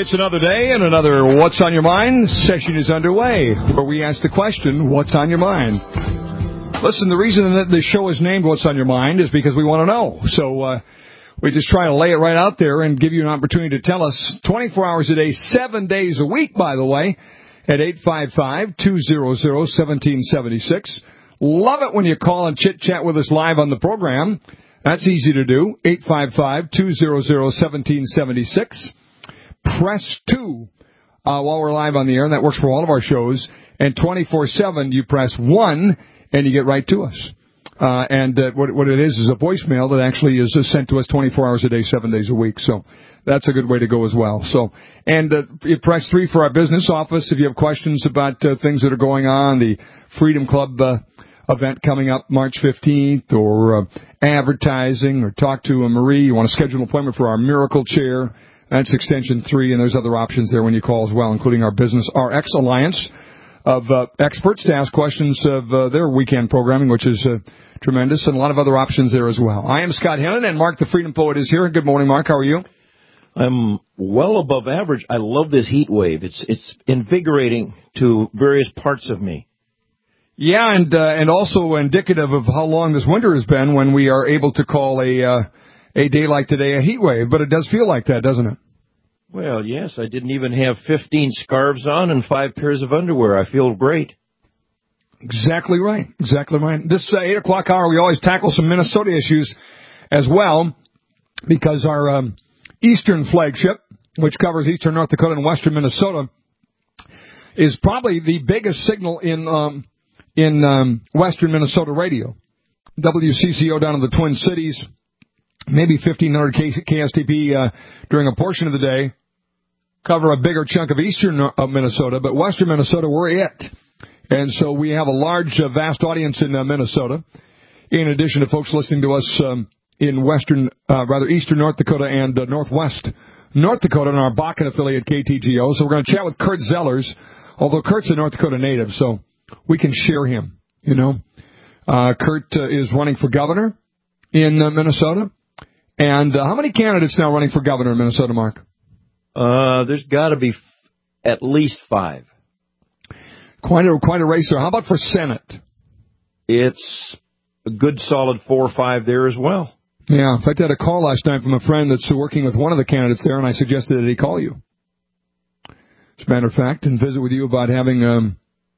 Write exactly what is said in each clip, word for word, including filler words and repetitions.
It's another day and another What's on Your Mind session is underway, where we ask the question, what's on your mind? Listen, the reason that the show is named What's on Your Mind is because we want to know. So uh, we just try to lay it right out there and give you an opportunity to tell us twenty-four hours a day, seven days a week, by the way, at eight five five, two hundred, one seven seven six. Love it when you call and chit-chat with us live on the program. That's easy to do, eight five five, two hundred, one seven seven six. Press two uh, while we're live on the air, and that works for all of our shows. And twenty-four seven, you press one, and you get right to us. Uh, and uh, what, what it is is a voicemail that actually is uh, sent to us twenty-four hours a day, seven days a week. So that's a good way to go as well. So, and uh, you press three for our business office if you have questions about uh, things that are going on, the Freedom Club uh, event coming up March fifteenth, or uh, advertising, or talk to uh, Marie. You want to schedule an appointment for our Miracle Chair. That's extension three, and there's other options there when you call as well, including our Business R X Alliance of uh, experts to ask questions of uh, their weekend programming, which is uh, tremendous, and a lot of other options there as well. I am Scott Hennon, and Mark the Freedom Poet is here. Good morning, Mark. How are you? I'm well above average. I love this heat wave. It's it's invigorating to various parts of me. Yeah, and uh, and also indicative of how long this winter has been when we are able to call a uh, a day like today a heat wave. But it does feel like that, doesn't it? Well, yes. I didn't even have fifteen scarves on and five pairs of underwear. I feel great. Exactly right. Exactly right. This uh, eight o'clock hour, we always tackle some Minnesota issues as well, because our um, Eastern flagship, which covers Eastern North Dakota and Western Minnesota, is probably the biggest signal in um, in um, Western Minnesota radio. W C C O down in the Twin Cities, maybe fifteen hundred K S T P uh, during a portion of the day, cover a bigger chunk of Eastern uh, Minnesota, but Western Minnesota, we're it. And so we have a large, uh, vast audience in uh, Minnesota, in addition to folks listening to us um, in Western, uh, rather Eastern North Dakota and uh, Northwest North Dakota and our Bakken affiliate K T G O. So we're going to chat with Kurt Zellers, although Kurt's a North Dakota native, so we can share him, you know. Uh, Kurt uh, is running for governor in uh, Minnesota. And uh, how many candidates now running for governor in Minnesota, Mark? Uh, there's got to be f- at least five. Quite a quite a race there. How about for Senate? It's a good solid four or five there as well. Yeah, in fact, I had a call last night from a friend that's working with one of the candidates there, and I suggested that he call you, as a matter of fact, and visit with you about having um,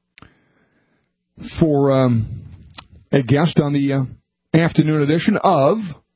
for um, a guest on the uh, afternoon edition of...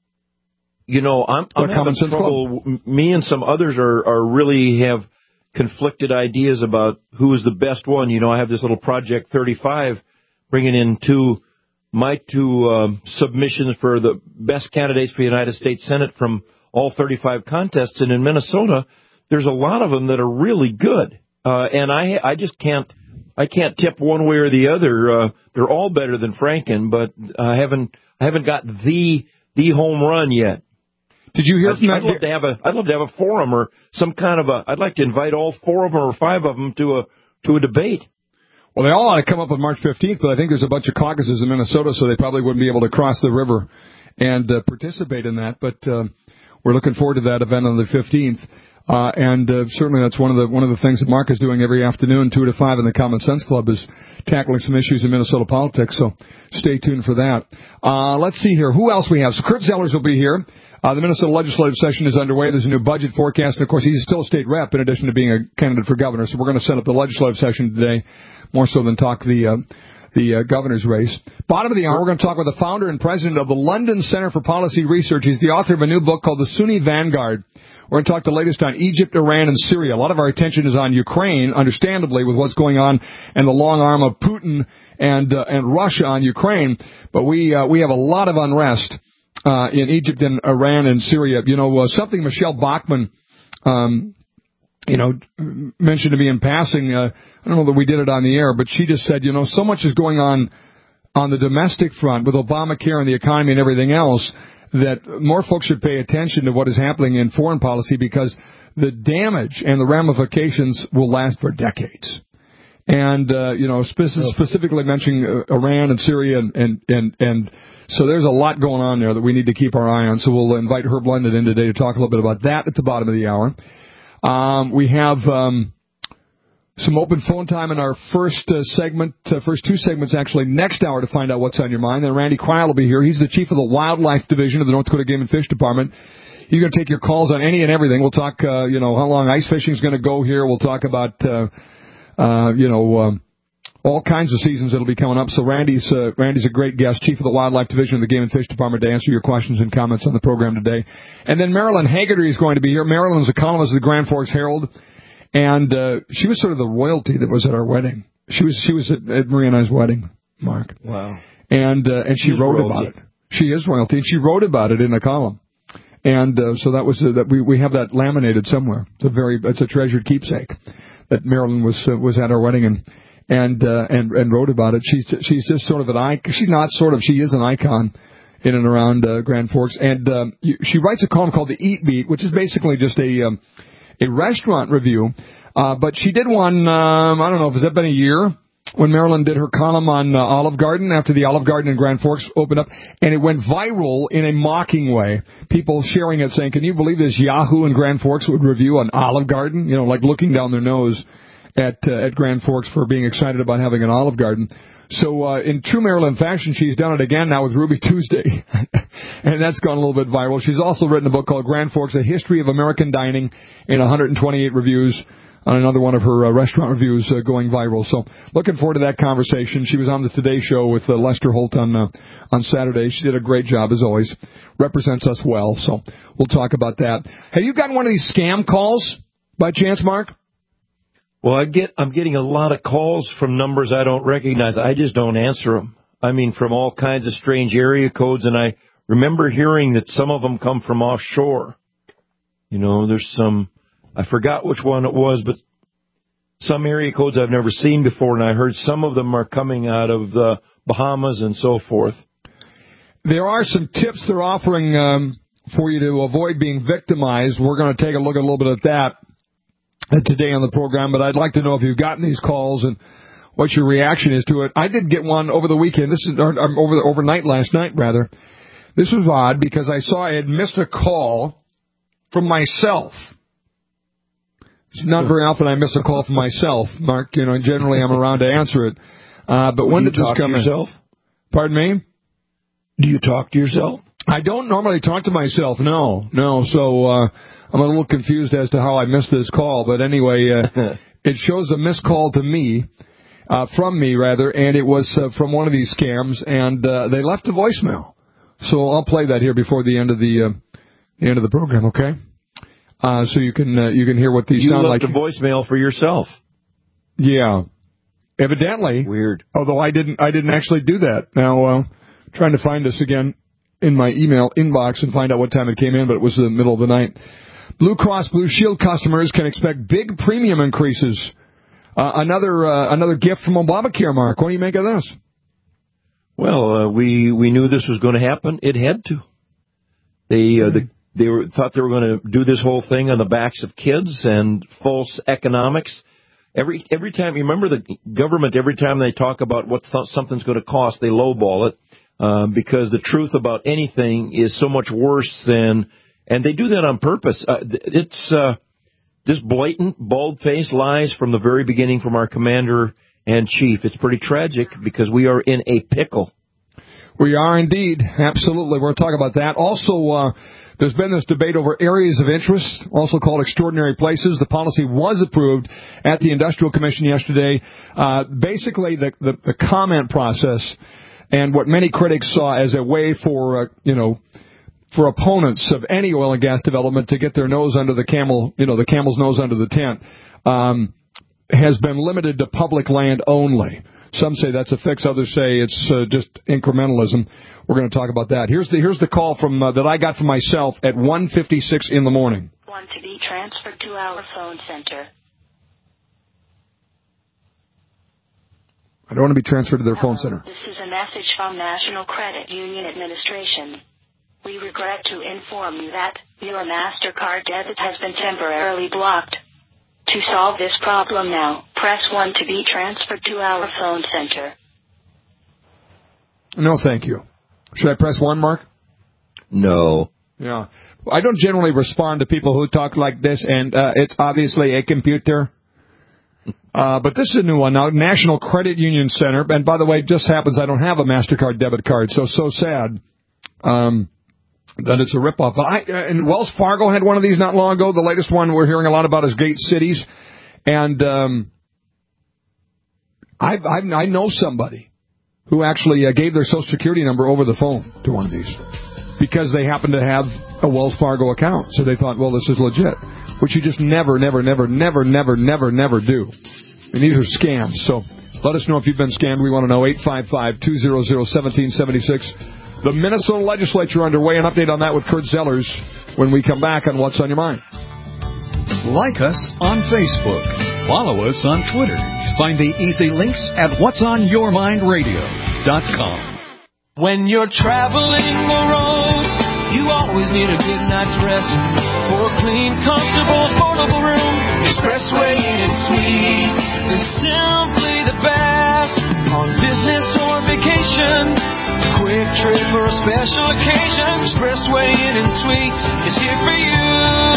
You know, I'm, I'm having trouble. Club. Me and some others are, are really have conflicted ideas about who is the best one. You know, I have this little Project thirty-five bringing in two, my two um, submissions for the best candidates for the United States Senate from all thirty-five contests. And in Minnesota, there's a lot of them that are really good. Uh, and I I just can't, I can't tip one way or the other. Uh, they're all better than Franken, but I haven't, I haven't got the, the home run yet. Did you hear I'd, from that? I'd love to have a. I'd love to have a forum or some kind of a. I'd like to invite all four of them or five of them to a to a debate. Well, they all ought to come up on March fifteenth, but I think there's a bunch of caucuses in Minnesota, so they probably wouldn't be able to cross the river and uh, participate in that. But uh, we're looking forward to that event on the fifteenth, uh, and uh, certainly that's one of the one of the things that Mark is doing every afternoon, two to five, in the Common Sense Club, is tackling some issues in Minnesota politics. So stay tuned for that. Uh, let's see here. Who else we have? So Kurt Zellers will be here. Uh, the Minnesota legislative session is underway. There's a new budget forecast. And, of course, he's still a state rep in addition to being a candidate for governor. So we're going to set up the legislative session today, more so than talk the uh, the uh, governor's race. Bottom of the hour, we're going to talk with the founder and president of the London Center for Policy Research. He's the author of a new book called The Sunni Vanguard. We're going to talk the latest on Egypt, Iran, and Syria. A lot of our attention is on Ukraine, understandably, with what's going on and the long arm of Putin and uh, and Russia on Ukraine. But we uh, we have a lot of unrest Uh, in Egypt and Iran and Syria. You know, uh, something Michelle Bachmann, um, you know, mentioned to me in passing. Uh, I don't know that we did it on the air, but she just said, you know, so much is going on on the domestic front with Obamacare and the economy and everything else that more folks should pay attention to what is happening in foreign policy, because the damage and the ramifications will last for decades. And, uh, you know, spe- specifically mentioning uh, Iran and Syria and, and, and, and so there's a lot going on there that we need to keep our eye on. So we'll invite Herb London in today to talk a little bit about that at the bottom of the hour. Um, we have um, some open phone time in our first uh, segment, uh, first two segments actually, next hour to find out what's on your mind. Then Randy Cryle will be here. He's the chief of the Wildlife Division of the North Dakota Game and Fish Department. He's going to take your calls on any and everything. We'll talk, uh, you know, how long ice fishing is going to go here. We'll talk about, uh, uh, you know, um, all kinds of seasons that'll be coming up. So Randy's uh, Randy's a great guest, chief of the Wildlife Division of the Game and Fish Department, to answer your questions and comments on the program today. And then Marilyn Haggerty is going to be here. Marilyn's a columnist of the Grand Forks Herald, and uh, she was sort of the royalty that was at our wedding. She was she was at, at Maria and I's wedding, Mark. Wow. And uh, and she She's wrote royalty. about it. She is royalty, and she wrote about it in a column. And uh, so that was uh, that we we have that laminated somewhere. It's a very it's a treasured keepsake that Marilyn was uh, was at our wedding and. And, uh, and, and wrote about it. She's, she's just sort of an icon. She's not sort of, she is an icon in and around, uh, Grand Forks. And, um, you, she writes a column called The Eat Beat, which is basically just a, um, a restaurant review. Uh, but she did one, um, I don't know, has that been a year? When Marilyn did her column on uh, Olive Garden after the Olive Garden in Grand Forks opened up. And it went viral in a mocking way. People sharing it saying, can you believe this Yahoo in Grand Forks would review an Olive Garden? You know, like looking down their nose at uh, at Grand Forks for being excited about having an Olive Garden. So uh, in true Marilyn fashion, she's done it again now with Ruby Tuesday, and that's gone a little bit viral. She's also written a book called Grand Forks, A History of American Dining, in one hundred twenty-eight reviews, on another one of her uh, restaurant reviews uh, going viral. So looking forward to that conversation. She was on the Today Show with uh, Lester Holt on uh, on Saturday. She did a great job, as always. Represents us well, so we'll talk about that. Have you gotten one of these scam calls by chance, Mark? Well, I get, I'm getting a lot of calls from numbers I don't recognize. I just don't answer them. I mean, from all kinds of strange area codes, and I remember hearing that some of them come from offshore. You know, there's some, I forgot which one it was, but some area codes I've never seen before, and I heard some of them are coming out of the Bahamas and so forth. There are some tips they're offering um, for you to avoid being victimized. We're going to take a look at a little bit at that today on the program, but I'd like to know if you've gotten these calls and what your reaction is to it. I did get one over the weekend. This is or, or over the overnight last night, rather. This was odd because I saw I had missed a call from myself. It's not very often I miss a call from myself, Mark. You know, generally I'm around to answer it. Uh, but when did this come to yourself? In? Pardon me? Do you talk to yourself? I don't normally talk to myself, no, no. So uh, I'm a little confused as to how I missed this call. But anyway, uh, it shows a missed call to me, uh, from me, rather, and it was uh, from one of these scams, and uh, they left a voicemail. So I'll play that here before the end of the, uh, the end of the program, okay? Uh, so you can uh, you can hear what these you sound like. You left a voicemail for yourself. Yeah. Evidently. Weird. Although I didn't I didn't actually do that. Now, uh, trying to find this again in my email inbox and find out what time it came in, but it was the middle of the night. Blue Cross Blue Shield customers can expect big premium increases. Uh, another uh, another gift from Obamacare, Mark. What do you make of this? Well, uh, we we knew this was going to happen. It had to. They uh, the, they were, thought they were going to do this whole thing on the backs of kids and false economics. Every every time, you remember the government, every time they talk about what th- something's going to cost, they lowball it. Uh, because the truth about anything is so much worse than, and they do that on purpose. Uh, it's uh, just blatant, bald-faced lies from the very beginning from our commander and chief. It's pretty tragic because we are in a pickle. We are indeed. Absolutely. We're going to talk about that. Also, uh, there's been this debate over areas of interest, also called extraordinary places. The policy was approved at the Industrial Commission yesterday. Uh, basically, the, the, the comment process and what many critics saw as a way for, uh, you know, for opponents of any oil and gas development to get their nose under the camel, you know, the camel's nose under the tent, um, has been limited to public land only. Some say that's a fix. Others say it's uh, just incrementalism. We're going to talk about that. Here's the here's the call from uh, that I got from myself at one fifty-six in the morning. Want to be transferred to our phone center. I don't want to be transferred to their phone center. This is a message from National Credit Union Administration. We regret to inform you that your MasterCard debit has been temporarily blocked. To solve this problem now, press one to be transferred to our phone center. No, thank you. Should I press one, Mark? No. Yeah. I don't generally respond to people who talk like this, and uh, it's obviously a computer. Uh, but this is a new one now, National Credit Union Center. And by the way, it just happens I don't have a MasterCard debit card, so so sad um, that it's a ripoff. But I, and Wells Fargo had one of these not long ago. The latest one we're hearing a lot about is Gate Cities. And um, I, I, I know somebody who actually uh, gave their Social Security number over the phone to one of these because they happen to have a Wells Fargo account. So they thought, well, this is legit, which you just never, never, never, never, never, never, never do. And these are scams. So let us know if you've been scammed. We want to know eight five five, two hundred, seventeen seventy-six. The Minnesota legislature underway. An update on that with Kurt Zellers when we come back on What's on Your Mind. Like us on Facebook. Follow us on Twitter. Find the easy links at whats on your mind radio dot com. When you're traveling the roads, you always need a good night's rest. For a clean, comfortable, affordable room, Expressway Inn and Suites is simply the best. On business or vacation, a quick trip or a special occasion, Expressway Inn and Suites is here for you.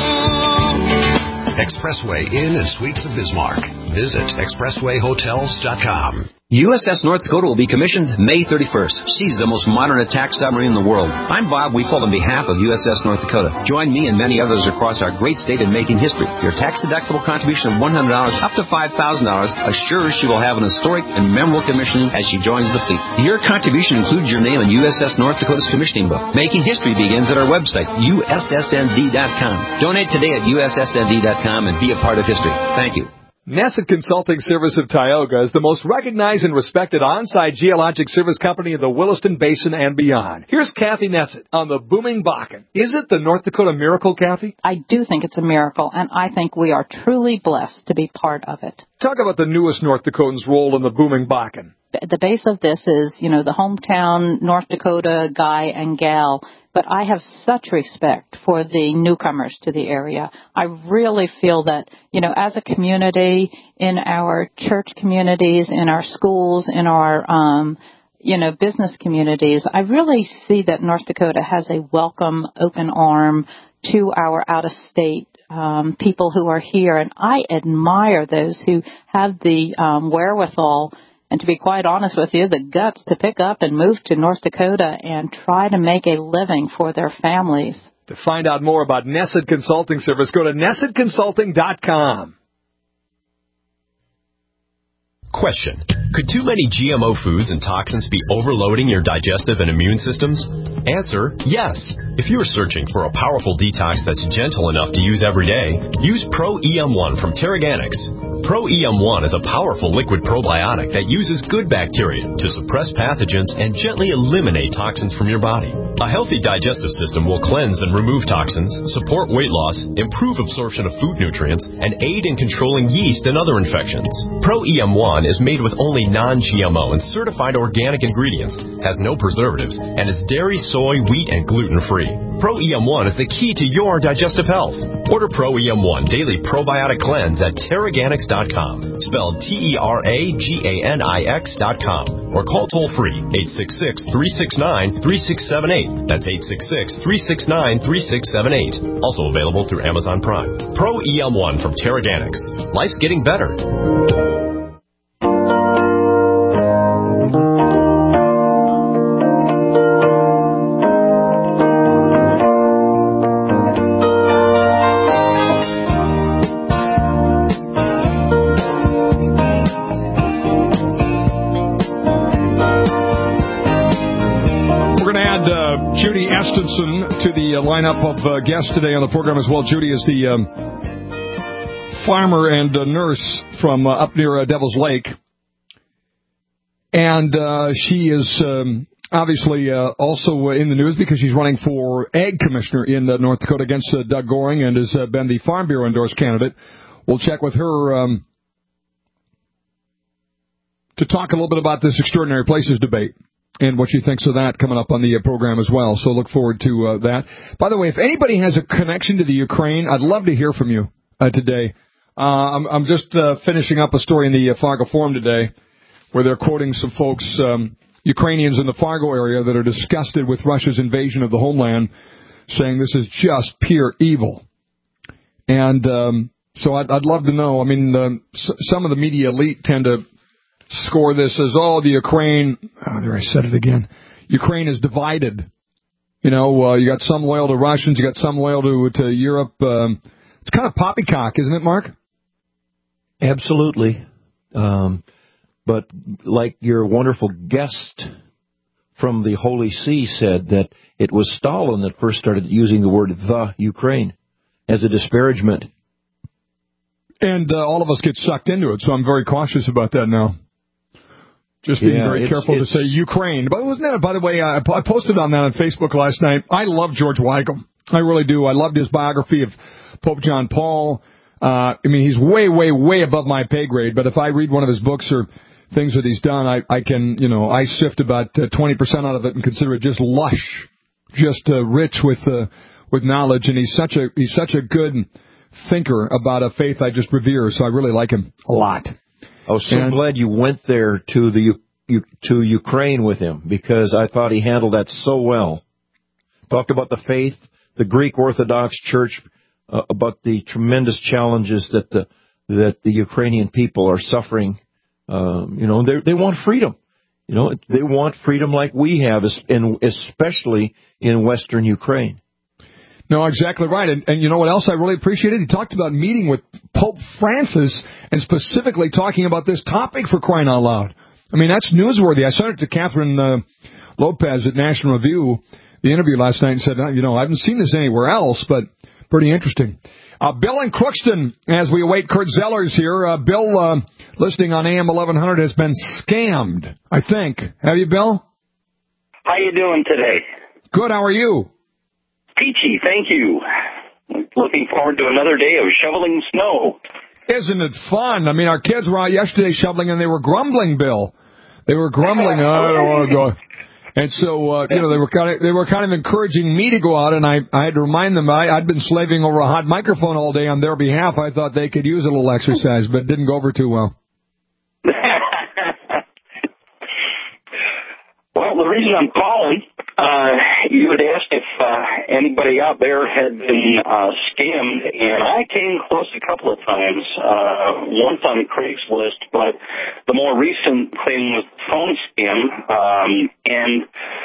Expressway Inn and Suites of Bismarck. Visit expressway hotels dot com. U S S North Dakota will be commissioned May thirty-first. She's the most modern attack submarine in the world. I'm Bob Weefel on behalf of U S S North Dakota. Join me and many others across our great state in making history. Your tax-deductible contribution of one hundred dollars up to five thousand dollars assures she will have an historic and memorable commissioning as she joins the fleet. Your contribution includes your name in U S S North Dakota's commissioning book. Making history begins at our website, U S S N D dot com. Donate today at U S S N D dot com and be a part of history. Thank you. Nesset Consulting Service of Tioga is the most recognized and respected on-site geologic service company in the Williston Basin and beyond. Here's Kathy Nesset on the booming Bakken. Is it the North Dakota miracle, Kathy? I do think it's a miracle, and I think we are truly blessed to be part of it. Talk about the newest North Dakotans' role in the booming Bakken. The base of this is, you know, the hometown North Dakota guy and gal, but I have such respect for the newcomers to the area. I really feel that, you know, as a community, in our church communities, in our schools, in our, um, you know, business communities, I really see that North Dakota has a welcome, open arm to our out-of-state um, people who are here, and I admire those who have the um, wherewithal and, to be quite honest with you, the guts to pick up and move to North Dakota and try to make a living for their families. To find out more about Nesset Consulting Service, go to nesset consulting dot com. Question. Could too many G M O foods and toxins be overloading your digestive and immune systems? Answer, yes. If you are searching for a powerful detox that's gentle enough to use every day, use Pro E M one from Teraganix. Pro E M one is a powerful liquid probiotic that uses good bacteria to suppress pathogens and gently eliminate toxins from your body. A healthy digestive system will cleanse and remove toxins, support weight loss, improve absorption of food nutrients, and aid in controlling yeast and other infections. Pro E M one is made with only non-G M O and certified organic ingredients, has no preservatives, and is dairy, soy, wheat, and gluten-free. Pro E M one is the key to your digestive health. Order Pro E M one Daily Probiotic Cleanse at Teraganix dot com, spelled T E R A G A N I X dot com, or call toll-free eight six six, three six nine, three six seven eight. That's eight six six, three six nine, three six seven eight. Also available through Amazon Prime. Pro E M one from Teraganix. Life's getting better. To the uh, lineup of uh, guests today on the program as well. Judy is the um, farmer and uh, nurse from uh, up near uh, Devil's Lake. And uh, she is um, obviously uh, also in the news because she's running for Ag Commissioner in uh, North Dakota against uh, Doug Goring and has uh, been the Farm Bureau endorsed candidate. We'll check with her um, to talk a little bit about this Extraordinary Places debate and what she thinks of that coming up on the uh, program as well. So look forward to uh, that. By the way, if anybody has a connection to the Ukraine, I'd love to hear from you uh, today. Uh, I'm, I'm just uh, finishing up a story in the uh, Fargo Forum today where they're quoting some folks, um, Ukrainians in the Fargo area, that are disgusted with Russia's invasion of the homeland. saying this is just pure evil. And um, so I'd, I'd love to know. I mean, um, s- some of the media elite tend to score this as, oh, the Ukraine, oh, there I said it again, Ukraine is divided. You know, uh, you got some loyal to Russians, you got some loyal to, to Europe. Um, it's kind of poppycock, isn't it, Mark? Absolutely. Um, but like your wonderful guest from the Holy See said, that it was Stalin that first started using the word the Ukraine as a disparagement. And uh, all of us get sucked into it, so I'm very cautious about that now. Just being yeah, very it's, careful it's, to say Ukraine. But wasn't that, by the way, I, I posted on that on Facebook last night. I love George Weigel. I really do. I loved his biography of Pope John Paul. Uh, I mean, he's way, way, way above my pay grade. But if I read one of his books or things that he's done, I, I can, you know, I sift about uh, twenty percent out of it and consider it just lush, just uh, rich with uh, with knowledge. And he's such a he's such a good thinker about a faith I just revere. So I really like him a lot. I was so and, glad you went there to the U- to Ukraine with him, because I thought he handled that so well. Talked about the faith, the Greek Orthodox Church, uh, about the tremendous challenges that the that the Ukrainian people are suffering. Um, you know, they they want freedom. You know, they want freedom like we have, and especially in Western Ukraine. No, exactly right. And, and you know what else I really appreciated? He talked about meeting with Pope Francis and specifically talking about this topic, for crying out loud. I mean, that's newsworthy. I sent it to Catherine uh, Lopez at National Review, the interview last night, and said, you know, I haven't seen this anywhere else, but pretty interesting. Uh, Bill in Crookston, as we await Kurt Zellers here. Uh, Bill, uh, listening on A M eleven hundred, has been scammed, I think. Have you, Bill? How you doing today? Good. How are you? Peachy, thank you. Looking forward to another day of shoveling snow. Isn't it fun? I mean, our kids were out yesterday shoveling, and they were grumbling, Bill. They were grumbling, oh, I don't want to go. And so, uh, you know, they were kind of they were kind of encouraging me to go out, and I, I had to remind them I, I'd been slaving over a hot microphone all day on their behalf. I thought they could use a little exercise, but it didn't go over too well. Well, the reason I'm calling, uh, you had asked if uh, anybody out there had been uh, scammed, and I came close a couple of times, uh, once on Craigslist, but the more recent thing was the phone scam, um, and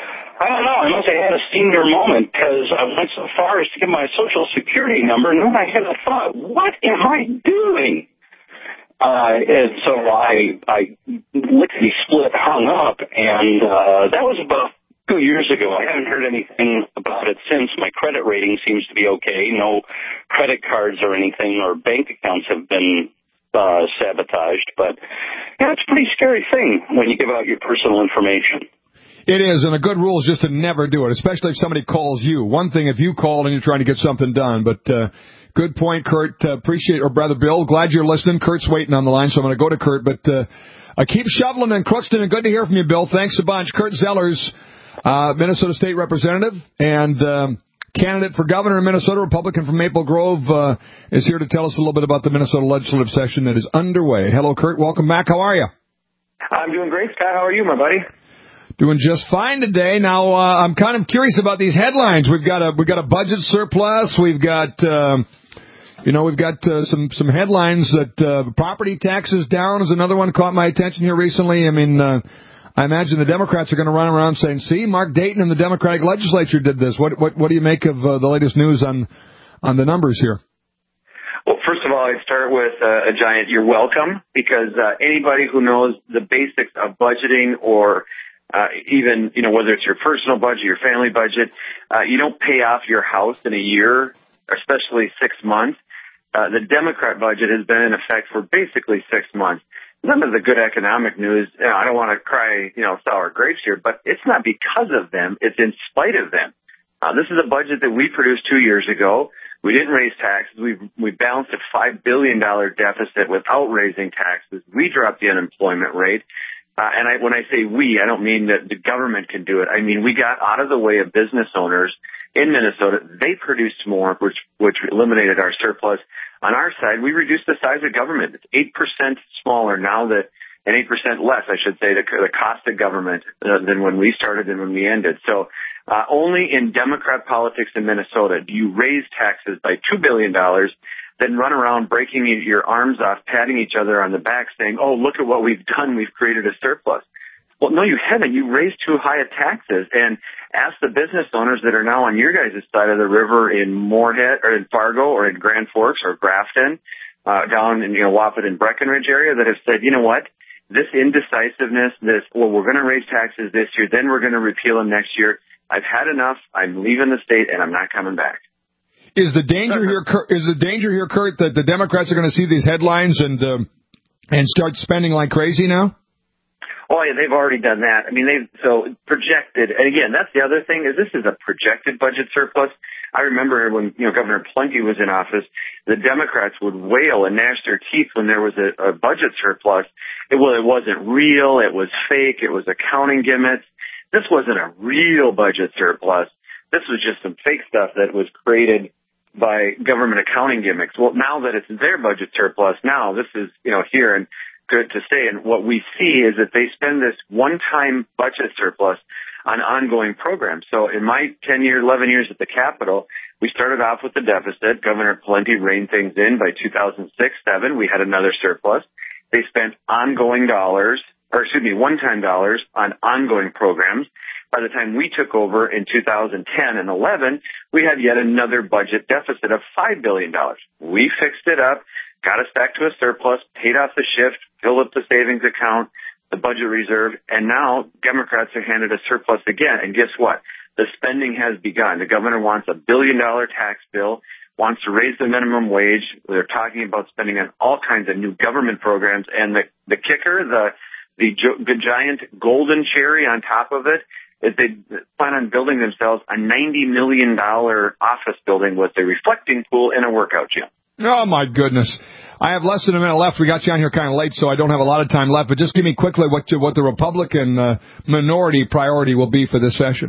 I don't know, I must have had a senior moment, because I went so far as to give my Social Security number, and then I had a thought, what am I doing? Uh, and so I, I lickety split hung up, and uh, that was about two years ago. I haven't heard anything about it since. My credit rating seems to be okay. No credit cards or anything, or bank accounts have been uh, sabotaged. But yeah, it's a pretty scary thing when you give out your personal information. It is, and a good rule is just to never do it, especially if somebody calls you. One thing if you call and you're trying to get something done, but uh, good point, Kurt. Uh, appreciate it, or Brother Bill. Glad you're listening. Kurt's waiting on the line, so I'm going to go to Kurt. But uh, I keep shoveling in Crookston, and good to hear from you, Bill. Thanks a bunch. Kurt Zellers, uh, Minnesota State Representative and um, candidate for governor in Minnesota, Republican from Maple Grove, uh, is here to tell us a little bit about the Minnesota legislative session that is underway. Hello, Kurt. Welcome back. How are you? I'm doing great, Scott. How are you, my buddy? Doing just fine today. Now, uh, I'm kind of curious about these headlines. We've got a we've got a budget surplus. We've got, um, you know, we've got uh, some some headlines that uh, property taxes down is another one caught my attention here recently. I mean, uh, I imagine the Democrats are going to run around saying, "See, Mark Dayton and the Democratic legislature did this." What what what do you make of uh, the latest news on on the numbers here? Well, first of all, I'd start with uh, a giant "you're welcome," because uh, anybody who knows the basics of budgeting, or Uh, even, you know, whether it's your personal budget, your family budget, uh, you don't pay off your house in a year, especially six months. Uh, the Democrat budget has been in effect for basically six months. None of the good economic news, you know, I don't want to cry, you know, sour grapes here, but it's not because of them. It's in spite of them. Uh, this is a budget that we produced two years ago. We didn't raise taxes. We we balanced a five billion dollars deficit without raising taxes. We dropped the unemployment rate. Uh, and I, when I say we, I don't mean that the government can do it. I mean, we got out of the way of business owners in Minnesota. They produced more, which, which eliminated our surplus. On our side, we reduced the size of government. It's eight percent smaller now that and eight percent less, I should say, the, the cost of government uh, than when we started and when we ended. So uh, only in Democrat politics in Minnesota do you raise taxes by two billion dollars, then run around breaking your arms off, patting each other on the back, saying, oh, look at what we've done. We've created a surplus. Well, no, you haven't. You raised too high of taxes. And ask the business owners that are now on your guys' side of the river in Moorhead or in Fargo or in Grand Forks or Grafton, uh, down in, you know, Wapit and Breckenridge area that have said, you know what, this indecisiveness, this, well, we're going to raise taxes this year, then we're going to repeal them next year. I've had enough. I'm leaving the state and I'm not coming back. Is the danger here, is the danger here, Kurt, that the Democrats are going to see these headlines and, um, and start spending like crazy now? Oh, yeah, they've already done that. I mean, they've so projected, and again, that's the other thing, is this is a projected budget surplus. I remember when, you know, Governor Plenty was in office, the Democrats would wail and gnash their teeth when there was a, a budget surplus. It, well, it wasn't real, it was fake, it was accounting gimmicks. This wasn't a real budget surplus. This was just some fake stuff that was created by government accounting gimmicks. Well, now that it's their budget surplus, now this is, you know, here and good to say. And what we see is that they spend this one-time budget surplus on ongoing programs. So in my ten year, eleven years at the Capitol, we started off with the deficit. Governor Plenty reined things in. By two thousand six, seven, we had another surplus. They spent ongoing dollars, or excuse me, one-time dollars on ongoing programs. By the time we took over in two thousand ten and eleven, we had yet another budget deficit of five billion dollars. We fixed it up, got us back to a surplus, paid off the shift, filled up the savings account, the budget reserve, and now Democrats are handed a surplus again. And guess what? The spending has begun. The governor wants a billion-dollar tax bill, wants to raise the minimum wage. They're talking about spending on all kinds of new government programs. And the, the kicker, the, the, the giant golden cherry on top of it, is they plan on building themselves a ninety million dollars office building with a reflecting pool and a workout gym. Oh, my goodness. I have less than a minute left. We got you on here kind of late, so I don't have a lot of time left. But just give me quickly what what the Republican uh, minority priority will be for this session.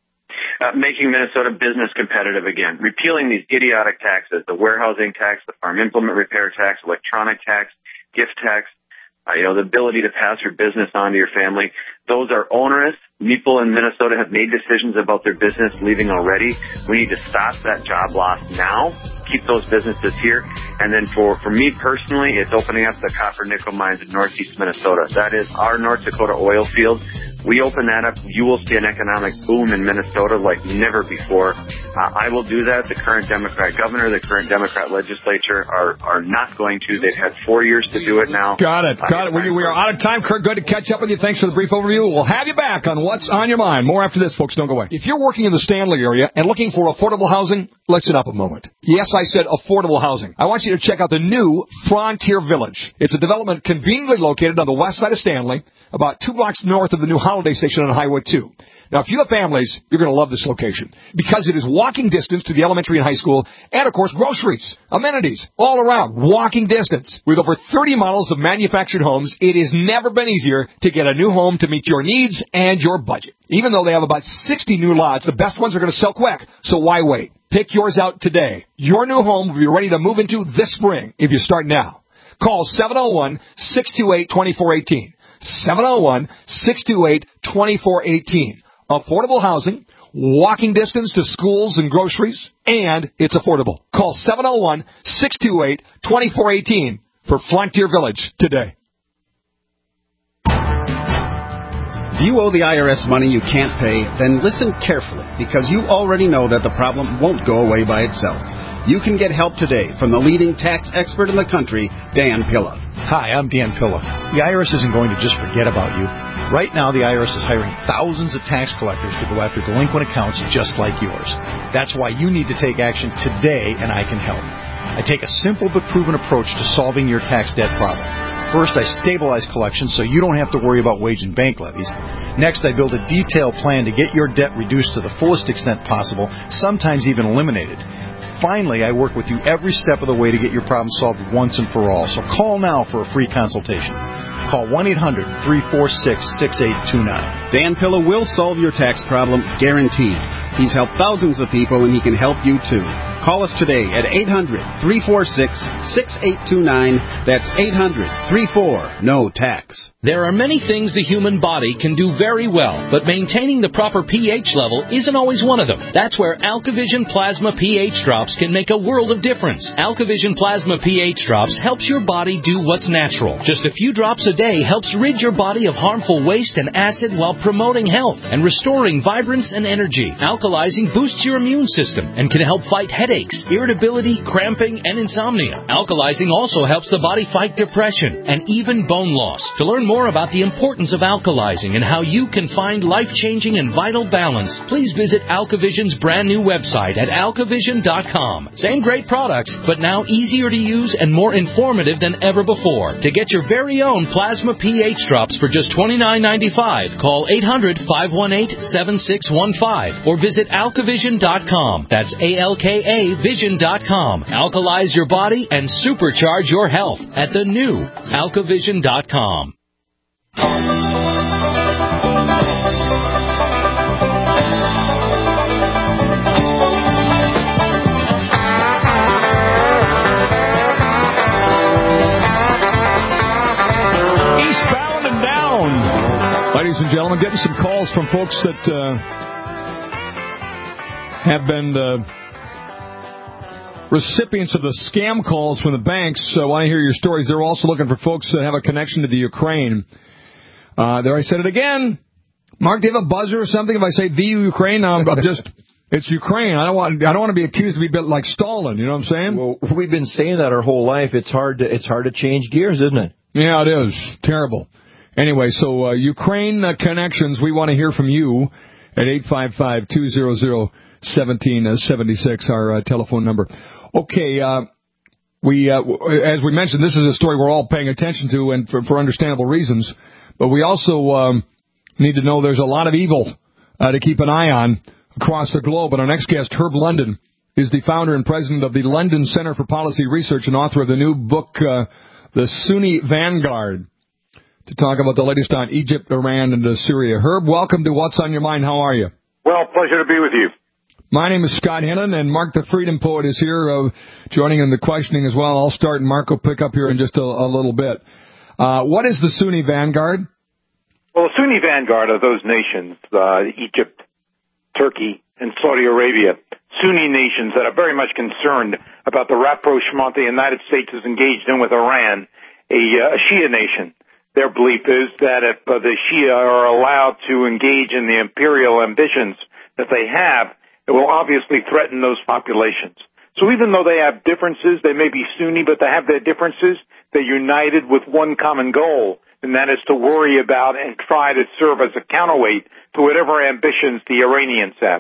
Uh, making Minnesota business competitive again. Repealing these idiotic taxes, the warehousing tax, the farm implement repair tax, electronic tax, gift tax, uh, you know, the ability to pass your business on to your family. Those are onerous. People in Minnesota have made decisions about their business leaving already. We need to stop that job loss now, keep those businesses here. And then for, for me personally, it's opening up the copper nickel mines in northeast Minnesota. That is our North Dakota oil field. We open that up, you will see an economic boom in Minnesota like never before. Uh, I will do that. The current Democrat governor, the current Democrat legislature are, are not going to. They've had four years to do it now. Got it. Got uh, it. We, we are out of time, Kurt. Good to catch up with you. Thanks for the brief overview. We'll have you back on What's on Your Mind. More after this, folks. Don't go away. If you're working in the Stanley area and looking for affordable housing, listen up a moment. Yes, I said affordable housing. I want you to check out the new Frontier Village. It's a development conveniently located on the west side of Stanley, about two blocks north of the new Holiday Station on Highway two. Now, if you have families, you're going to love this location because it is walking distance to the elementary and high school and, of course, groceries, amenities, all around, walking distance. With over thirty models of manufactured homes, it has never been easier to get a new home to meet your needs and your budget. Even though they have about sixty new lots, the best ones are going to sell quick, so why wait? Pick yours out today. Your new home will be ready to move into this spring if you start now. Call seven oh one, six two eight, two four one eight. seven oh one, six two eight, two four one eight. Affordable housing, walking distance to schools and groceries, and it's affordable. Call seven oh one, six two eight, two four one eight for Frontier Village today. If you owe the I R S money you can't pay, then listen carefully, because you already know that the problem won't go away by itself. You can get help today from the leading tax expert in the country, Dan Pilla. Hi, I'm Dan Pilla. The I R S isn't going to just forget about you. Right now, the I R S is hiring thousands of tax collectors to go after delinquent accounts just like yours. That's why you need to take action today, and I can help. I take a simple but proven approach to solving your tax debt problem. First, I stabilize collections so you don't have to worry about wage and bank levies. Next, I build a detailed plan to get your debt reduced to the fullest extent possible, sometimes even eliminated. Finally, I work with you every step of the way to get your problem solved once and for all. So call now for a free consultation. Call one eight hundred, three four six, six eight two nine. Dan Pilla will solve your tax problem, guaranteed. He's helped thousands of people, and he can help you too. Call us today at eight hundred, three four six, six eight two nine. That's eight hundred, three four, N O T A X. There are many things the human body can do very well, but maintaining the proper pH level isn't always one of them. That's where AlkaVision Plasma pH Drops can make a world of difference. AlkaVision Plasma pH Drops helps your body do what's natural. Just a few drops a day helps rid your body of harmful waste and acid while promoting health and restoring vibrance and energy. Alkalizing boosts your immune system and can help fight headaches, irritability, cramping, and insomnia. Alkalizing also helps the body fight depression and even bone loss. To learn more about the importance of alkalizing and how you can find life-changing and vital balance, please visit AlkaVision's brand new website at alkavision dot com. Same great products, but now easier to use and more informative than ever before. To get your very own Plasma pH Drops for just twenty-nine ninety-five, call eight hundred, five one eight, seven six one five or visit alkavision dot com. That's A L K A vision dot com. Alkalize your body and supercharge your health at the new alkavision dot com. Eastbound and down. Ladies and gentlemen, getting some calls from folks that uh, have been uh, recipients of the scam calls from the banks. So I want to hear your stories. They're also looking for folks that have a connection to the Ukraine. Uh, there I said it again. Mark, do you have a buzzer or something? If I say the Ukraine, I'm, I'm just, it's Ukraine. I don't want, I don't want to be accused of being like Stalin. You know what I'm saying? Well, we've been saying that our whole life. It's hard to, it's hard to change gears, isn't it? Yeah, it is. Terrible. Anyway, so, uh, Ukraine uh, connections, we want to hear from you at eight five five, two hundred, one seven seven six, our uh, telephone number. Okay, uh, we, uh, as we mentioned, this is a story we're all paying attention to and for, for understandable reasons. But we also um, need to know there's a lot of evil uh, to keep an eye on across the globe. And our next guest, Herb London, is the founder and president of the London Center for Policy Research and author of the new book, uh, The Sunni Vanguard, to talk about the latest on Egypt, Iran, and uh, Syria. Herb, welcome to What's on Your Mind. How are you? Well, pleasure to be with you. My name is Scott Hennon, and Mark the Freedom Poet is here uh, joining in the questioning as well. I'll start, and Mark will pick up here in just a, a little bit. Uh, what is the Sunni Vanguard? Well, the Sunni Vanguard are those nations, uh, Egypt, Turkey, and Saudi Arabia, Sunni nations that are very much concerned about the rapprochement the United States is engaged in with Iran, a, uh, a Shia nation. Their belief is that if uh, the Shia are allowed to engage in the imperial ambitions that they have, it will obviously threaten those populations. So even though they have differences, they may be Sunni, but they have their differences, they're united with one common goal, and that is to worry about and try to serve as a counterweight to whatever ambitions the Iranians have.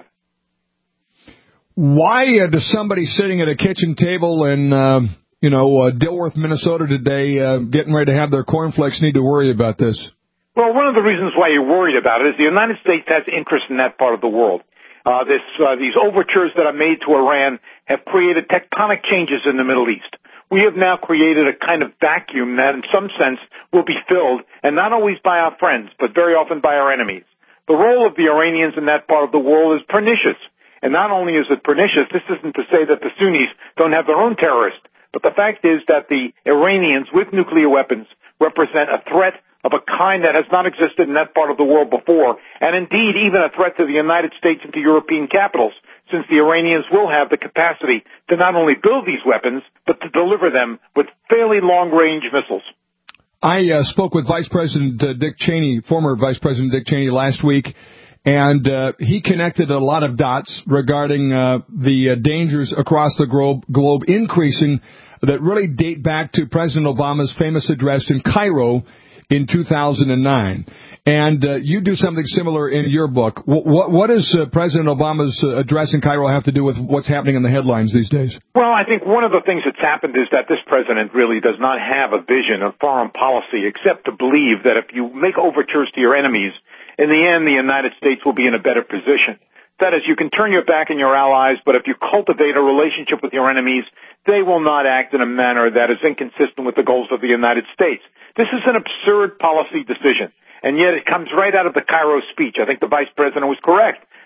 Why uh, does somebody sitting at a kitchen table in, uh, you know, uh, Dilworth, Minnesota today, uh, getting ready to have their cornflakes need to worry about this? Well, one of the reasons why you're worried about it is the United States has interest in that part of the world. Uh, this, uh, these overtures that are made to Iran have created tectonic changes in the Middle East. We have now created a kind of vacuum that in some sense will be filled, and not always by our friends, but very often by our enemies. The role of the Iranians in that part of the world is pernicious. And not only is it pernicious, this isn't to say that the Sunnis don't have their own terrorists, but the fact is that the Iranians with nuclear weapons represent a threat of a kind that has not existed in that part of the world before, and indeed even a threat to the United States and to European capitals, since the Iranians will have the capacity to not only build these weapons, but to deliver them with fairly long-range missiles. I uh, spoke with Vice President uh, Dick Cheney, former Vice President Dick Cheney, last week, and uh, he connected a lot of dots regarding uh, the uh, dangers across the globe, globe increasing that really date back to President Obama's famous address in Cairo in two thousand nine. And uh, you do something similar in your book. What, what, what does uh, President Obama's uh, address in Cairo have to do with what's happening in the headlines these days? Well, I think one of the things that's happened is that this president really does not have a vision of foreign policy except to believe that if you make overtures to your enemies, in the end, the United States will be in a better position. That is, you can turn your back on your allies, but if you cultivate a relationship with your enemies, they will not act in a manner that is inconsistent with the goals of the United States. This is an absurd policy decision, and yet it comes right out of the Cairo speech. I think the vice president was correct.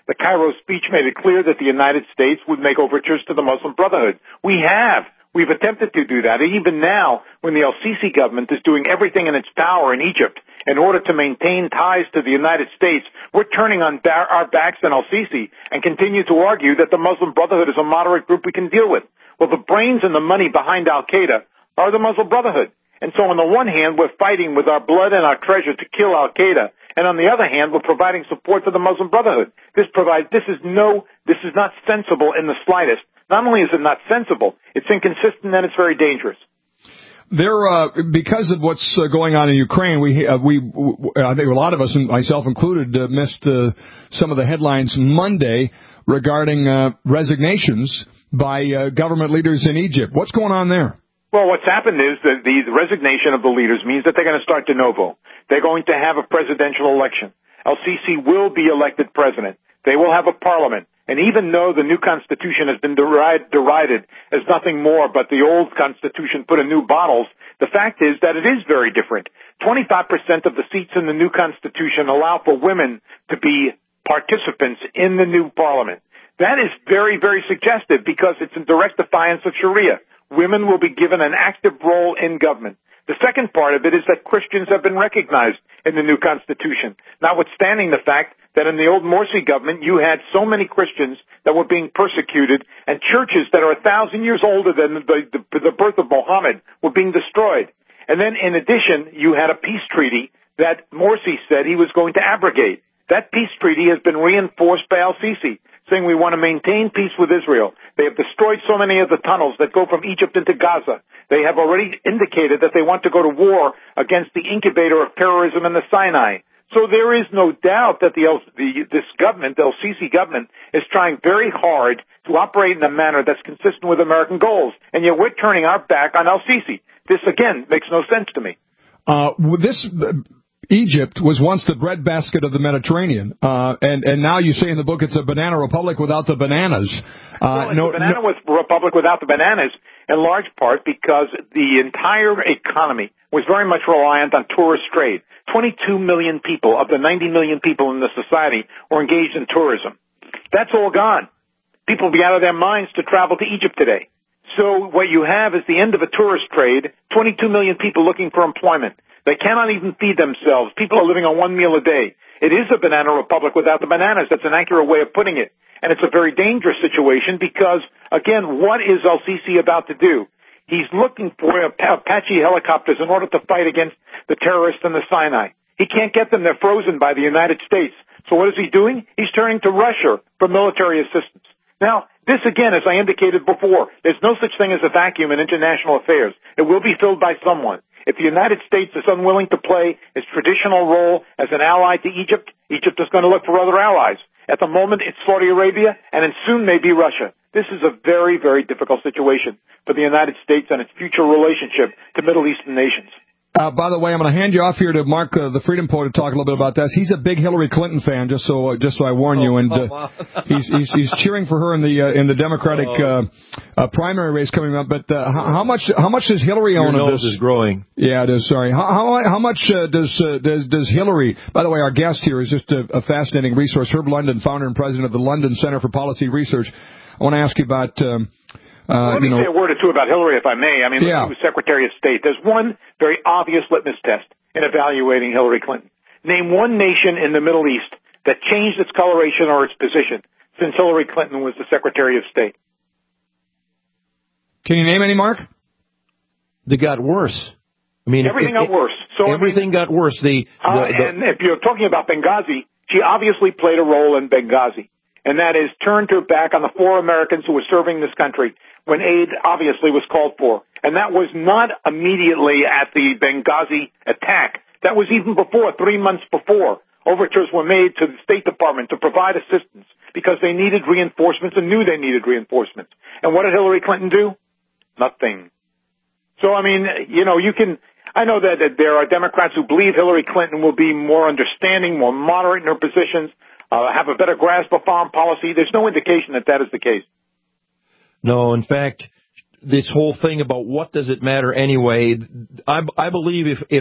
The Cairo speech made it clear that the United States would make overtures to the Muslim Brotherhood. We have. We've attempted to do that. And even now, when the El-Sisi government is doing everything in its power in Egypt in order to maintain ties to the United States, we're turning on ba- our backs on El-Sisi and continue to argue that the Muslim Brotherhood is a moderate group we can deal with. Well, the brains and the money behind Al-Qaeda are the Muslim Brotherhood. And so on the one hand, we're fighting with our blood and our treasure to kill Al-Qaeda. And on the other hand, we're providing support to the Muslim Brotherhood. This provides, this is no, this is not sensible in the slightest. Not only is it not sensible, it's inconsistent and it's very dangerous. There, uh, because of what's uh, going on in Ukraine, we, uh, we, w- I think a lot of us, and myself included, uh, missed uh, some of the headlines Monday regarding uh, resignations by uh, government leaders in Egypt. What's going on there? Well, what's happened is that the resignation of the leaders means that they're going to start de novo. They're going to have a presidential election. El-Sisi will be elected president. They will have a parliament. And even though the new constitution has been derided, derided as nothing more but the old constitution put in new bottles, the fact is that it is very different. twenty-five percent of the seats in the new constitution allow for women to be participants in the new parliament. That is very, very suggestive because it's in direct defiance of Sharia. Women will be given an active role in government. The second part of it is that Christians have been recognized in the new constitution, notwithstanding the fact that in the old Morsi government you had so many Christians that were being persecuted and churches that are a thousand years older than the, the, the birth of Muhammad were being destroyed. And then in addition, you had a peace treaty that Morsi said he was going to abrogate. That peace treaty has been reinforced by Al-Sisi, saying we want to maintain peace with Israel. They have destroyed so many of the tunnels that go from Egypt into Gaza. They have already indicated that they want to go to war against the incubator of terrorism in the Sinai. So there is no doubt that the, the this government, the El-Sisi government, is trying very hard to operate in a manner that's consistent with American goals. And yet we're turning our back on El-Sisi. This, again, makes no sense to me. Uh, this... Uh... Egypt was once the breadbasket of the Mediterranean, uh, and, and now you say in the book it's a banana republic without the bananas. Uh, no, it's no, a banana no, republic without the bananas, in large part because the entire economy was very much reliant on tourist trade. twenty-two million people of the ninety million people in the society were engaged in tourism. That's all gone. People will be out of their minds to travel to Egypt today. So what you have is the end of a tourist trade, twenty-two million people looking for employment. They cannot even feed themselves. People are living on one meal a day. It is a banana republic without the bananas. That's an accurate way of putting it. And it's a very dangerous situation because, again, what is El-Sisi about to do? He's looking for Apache helicopters in order to fight against the terrorists in the Sinai. He can't get them. They're frozen by the United States. So what is he doing? He's turning to Russia for military assistance. Now, this, again, as I indicated before, there's no such thing as a vacuum in international affairs. It will be filled by someone. If the United States is unwilling to play its traditional role as an ally to Egypt, Egypt is going to look for other allies. At the moment, it's Saudi Arabia, and then soon maybe Russia. This is a very, very difficult situation for the United States and its future relationship to Middle Eastern nations. Uh, by the way, I'm going to hand you off here to Mark, uh, the Freedom Poet, to talk a little bit about this. He's a big Hillary Clinton fan, just so uh, just so I warn oh, you, and uh, oh, wow. he's, he's he's cheering for her in the uh, in the Democratic oh. uh, uh, primary race coming up. But uh, how, how much how much does Hillary Your own nose of this? is growing. Yeah, it is. Sorry. How how, how much uh, does uh, does does Hillary? By the way, our guest here is just a, a fascinating resource. Herb London, founder and president of the London Center for Policy Research. I want to ask you about. Um, Uh, Let me you know, say a word or two about Hillary, if I may. I mean, yeah. she was Secretary of State. There's one very obvious litmus test in evaluating Hillary Clinton. Name one nation in the Middle East that changed its coloration or its position since Hillary Clinton was the Secretary of State. Can you name any, Mark? They got worse. I mean, everything it, got worse. So everything I mean, got worse. The, the, uh, the and if you're talking about Benghazi, she obviously played a role in Benghazi, and that is turned her back on the four Americans who were serving this country when aid obviously was called for. And that was not immediately at the Benghazi attack. That was even before, three months before. Overtures were made to the State Department to provide assistance because they needed reinforcements and knew they needed reinforcements. And what did Hillary Clinton do? Nothing. So, I mean, you know, you can, I know that, that there are Democrats who believe Hillary Clinton will be more understanding, more moderate in her positions, uh, have a better grasp of foreign policy. There's no indication that that is the case. No, in fact, this whole thing about what does it matter anyway, I, I believe if, if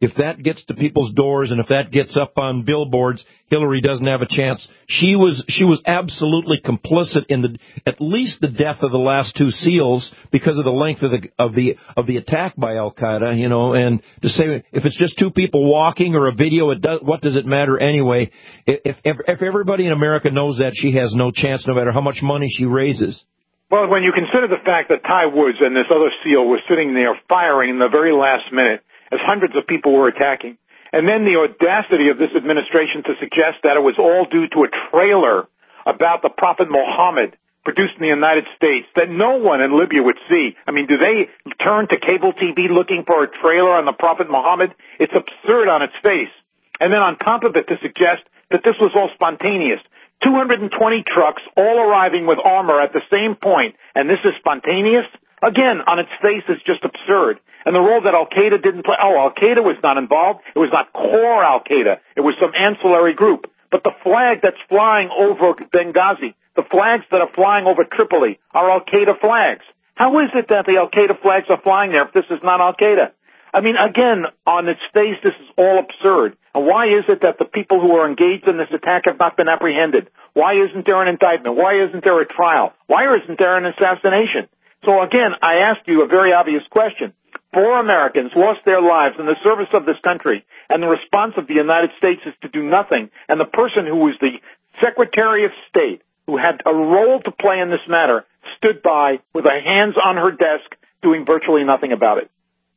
if that gets to people's doors and if that gets up on billboards, Hillary doesn't have a chance. She was she was absolutely complicit in the at least the death of the last two SEALs because of the length of the of the of the attack by Al Qaeda. You know, and to say if it's just two people walking or a video, it does, what does it matter anyway? If, if if everybody in America knows that, she has no chance, no matter how much money she raises. Well, when you consider the fact that Ty Woods and this other SEAL were sitting there firing in the very last minute as hundreds of people were attacking, and then the audacity of this administration to suggest that it was all due to a trailer about the Prophet Muhammad produced in the United States that no one in Libya would see. I mean, do they turn to cable T V looking for a trailer on the Prophet Muhammad? It's absurd on its face. And then on top of it to suggest that this was all spontaneous. two hundred twenty trucks all arriving with armor at the same point, and this is spontaneous? Again, on its face, it's just absurd. And the role that Al-Qaeda didn't play, oh, Al-Qaeda was not involved. It was not core Al-Qaeda. It was some ancillary group. But the flag that's flying over Benghazi, the flags that are flying over Tripoli are Al-Qaeda flags. How is it that the Al-Qaeda flags are flying there if this is not Al-Qaeda? I mean, again, on its face, this is all absurd. And why is it that the people who are engaged in this attack have not been apprehended? Why isn't there an indictment? Why isn't there a trial? Why isn't there an assassination? So again, I asked you a very obvious question. Four Americans lost their lives in the service of this country, and the response of the United States is to do nothing. And the person who was the Secretary of State, who had a role to play in this matter, stood by with her hands on her desk doing virtually nothing about it.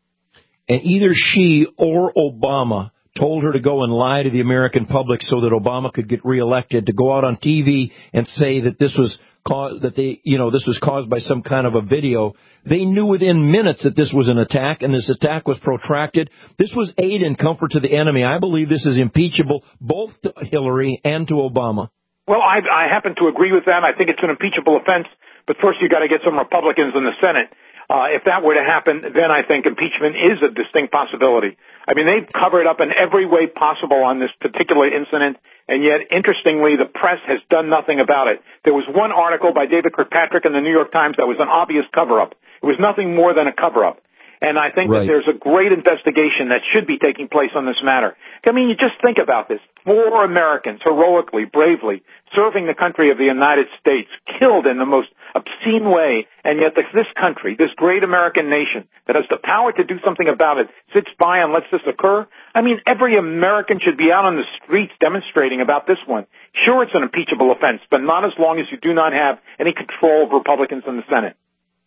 And either she or Obama told her to go and lie to the American public so that Obama could get reelected, to go out on T V and say that this was caused, that they, you know, this was caused by some kind of a video. They knew within minutes that this was an attack, and this attack was protracted. This was aid and comfort to the enemy. I believe this is impeachable both to Hillary and to Obama. Well, I, I happen to agree with that. I think it's an impeachable offense, but first you got to get some Republicans in the Senate. Uh, if that were to happen, then I think impeachment is a distinct possibility. I mean, they've covered up in every way possible on this particular incident, and yet, interestingly, the press has done nothing about it. There was one article by David Kirkpatrick in the New York Times that was an obvious cover-up. It was nothing more than a cover-up. And I think right. that there's a great investigation that should be taking place on this matter. I mean, you just think about this. Four Americans, heroically, bravely, serving the country of the United States, killed in the most obscene way, and yet this country, this great American nation that has the power to do something about it, sits by and lets this occur. I mean, every American should be out on the streets demonstrating about this one. Sure, it's an impeachable offense, but not as long as you do not have any control of Republicans in the Senate.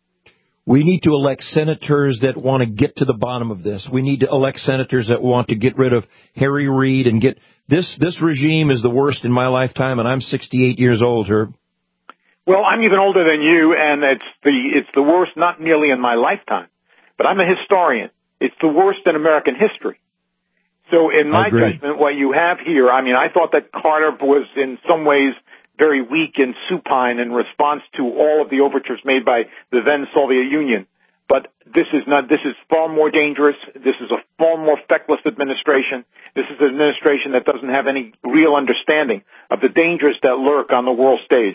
We need to elect senators that want to get to the bottom of this. We need to elect senators that want to get rid of Harry Reid and get this. This regime is the worst in my lifetime, and I'm sixty-eight years old, Herb. Well, I'm even older than you, and it's the it's the worst not merely in my lifetime, but I'm a historian. It's the worst in American history. So in my judgment, what you have here, I mean, I thought that Carter was in some ways very weak and supine in response to all of the overtures made by the then Soviet Union. But this is not, this is far more dangerous. This is a far more feckless administration. This is an administration that doesn't have any real understanding of the dangers that lurk on the world stage.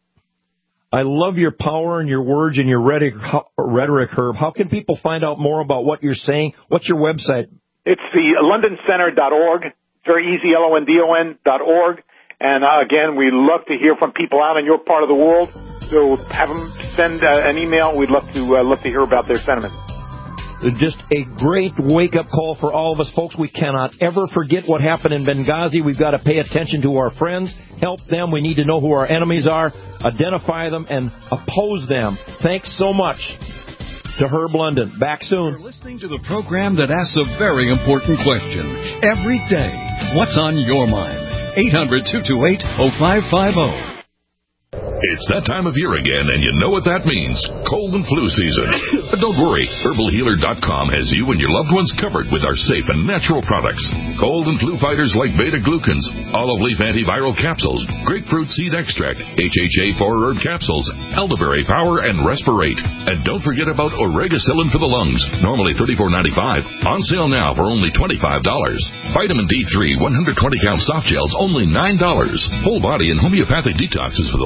I love your power and your words and your rhetoric, rhetoric, Herb. How can people find out more about what you're saying? What's your website? It's the london center dot org. It's very easy, L O N D O N dot org. And uh, again, we love to hear from people out in your part of the world. So have them send uh, an email. We'd love to uh, love to hear about their sentiments. Just a great wake-up call for all of us, folks. We cannot ever forget what happened in Benghazi. We've got to pay attention to our friends, help them. We need to know who our enemies are, identify them, and oppose them. Thanks so much to Herb London. Back soon. You're listening to the program that asks a very important question every day. What's on your mind? eight hundred, two two eight, oh five five oh. It's that time of year again, and you know what that means. Cold and flu season. But don't worry, herbal healer dot com has you and your loved ones covered with our safe and natural products. Cold and flu fighters like beta-glucans, olive leaf antiviral capsules, grapefruit seed extract, H H A four herb capsules, elderberry power, and Respirate. And don't forget about Oregacillin for the lungs, normally thirty-four ninety-five, on sale now for only twenty-five dollars. Vitamin D three one hundred twenty count soft gels, only nine dollars. Whole body and homeopathic detoxes for the lungs,